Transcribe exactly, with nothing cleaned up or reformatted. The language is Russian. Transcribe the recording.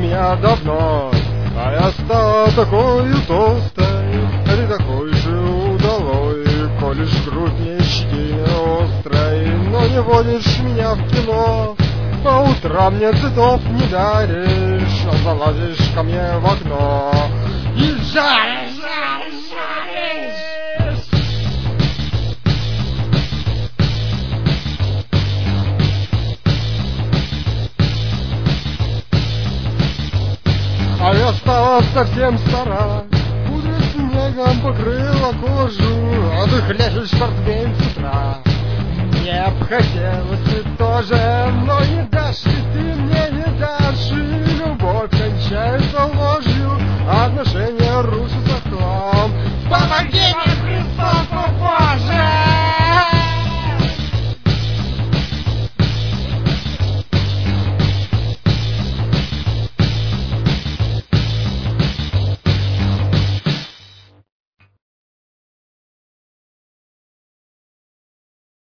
меня давно, а я стала такой толстой, ты такой же удалой, колешь грудь не щеки острой, но не водишь меня в кино. По утрам мне цветов не даришь, а залазишь ко мне в окно и жаришь, жаришь, жаришь. А я стала совсем стара, пудра снегом покрыла кожу, а ты хлещешь портвейн с утра. Мне б хотелось и тоже, но не дашь, и ты мне не дашь, и любовь кончается ложью, а отношения рушатся в хлам. Помоги мне!